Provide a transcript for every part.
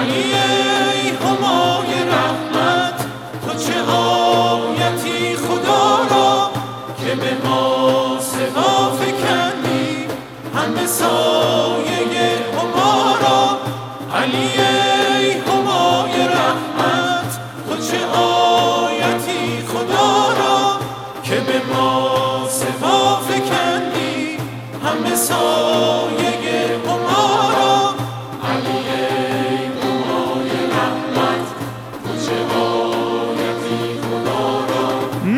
علی ای همای رحمت، تو چه آیتی خدا را که به ما سوا فکندی همه سایه هما را. علی ای همای رحمت، تو چه آیتی خدا را که به ما سوا فکندی همه سایه هما را. علی ای همای رحمت، تو چه آیتی خدا را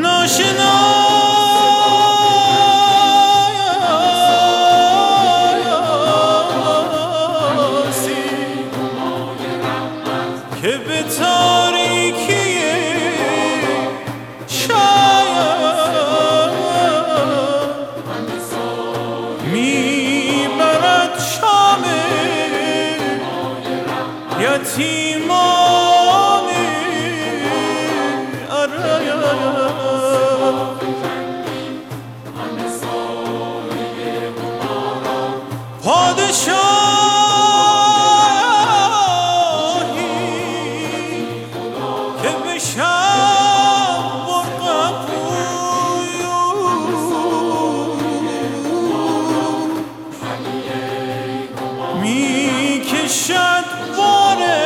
ناشناسی که به تاریکی میبرد شام یتیمان پادشاهی که به شب برقبوی میکشد باره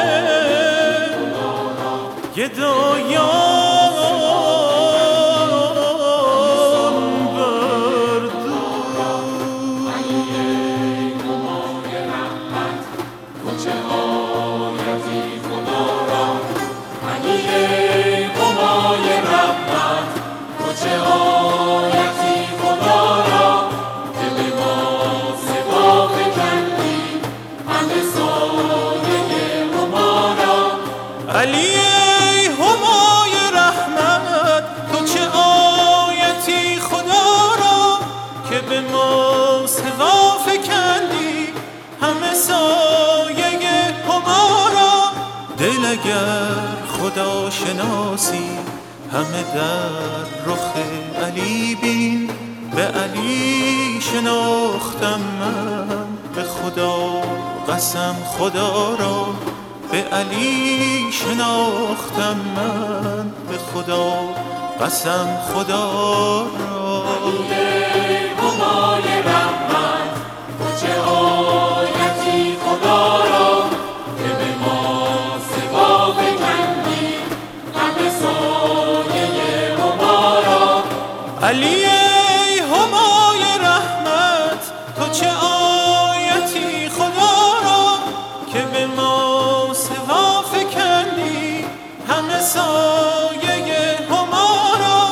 گدایان بر دوش. علی ای همای رحمت، تو چه آیتی خدا را. علی ای همای رحمت، تو چه آیتی خدا را که به ما سوا فکندی همه سایه هما را. علی ای همای رحمت، تو چه آیتی خدا را که به ما سوا فکندی همه سایه هما را. دل اگر خدا شناسی همه در رخ علی بین، به علی شناختم من به خدا قسم خدا را. به علی شناختم من به خدا قسم خدا را. علی ای همای رحمت، تو چه آیتی خدا را که به ما سوا فکندی همه سایه هما را. علی ای همای رحمت، تو چه آیتی خدا را که به ما سوا فکندی همه سایه هما را.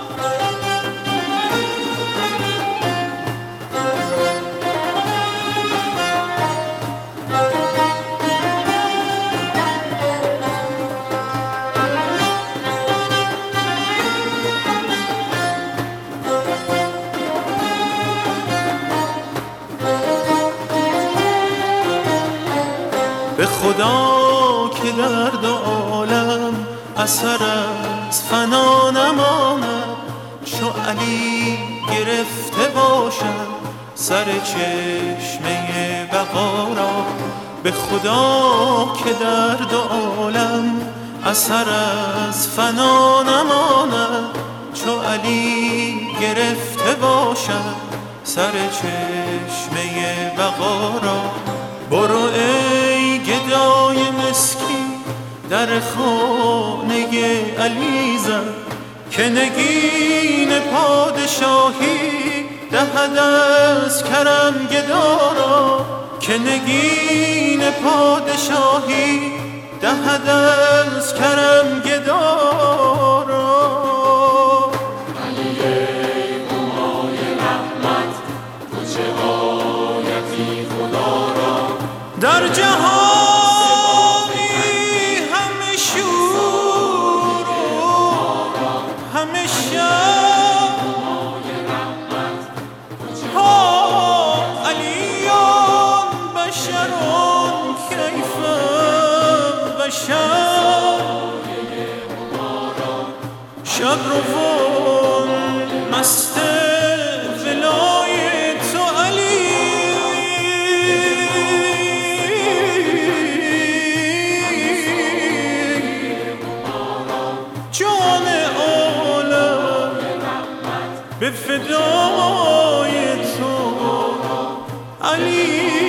به خدا که در دو عالم اثر از فنا نماند، چو علی گرفته باشد سر چشمه بقا را. به خدا که در دو عالم اثر از فنا نماند، چو علی گرفته باشد سر چشمه بقا را. برو ای گدای مسکین در خانه علی زن، که نگین پادشاهی دهد از کرم گدا را. که نگین پادشاهی دهد از کرم گدا را. علی ای همای رحمت، تو چه آیتی خدا را در جهانی همه شور و همه شب. ها علیان بشرون کیف بشر، شب روان مست ولای تو علی. به فدای تو علی